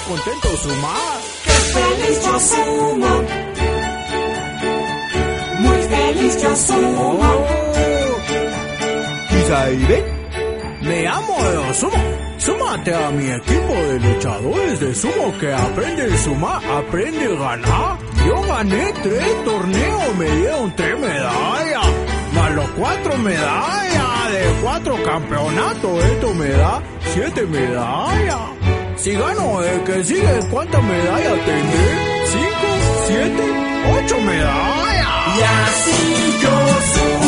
contento sumar. ¡Qué feliz yo sumo! Muy feliz yo sumo. Isaire, me amo de sumo. Súmate a mi equipo de luchadores de sumo que aprende a sumar, aprende a ganar. Yo gané 3 torneos, me dieron 3 medallas, más los 4 medallas de 4 campeonatos. Esto me da 7 medallas. Si gano el que sigue, ¿cuántas medallas tendré? 5, 7, 8 medallas. Y así yo sumo.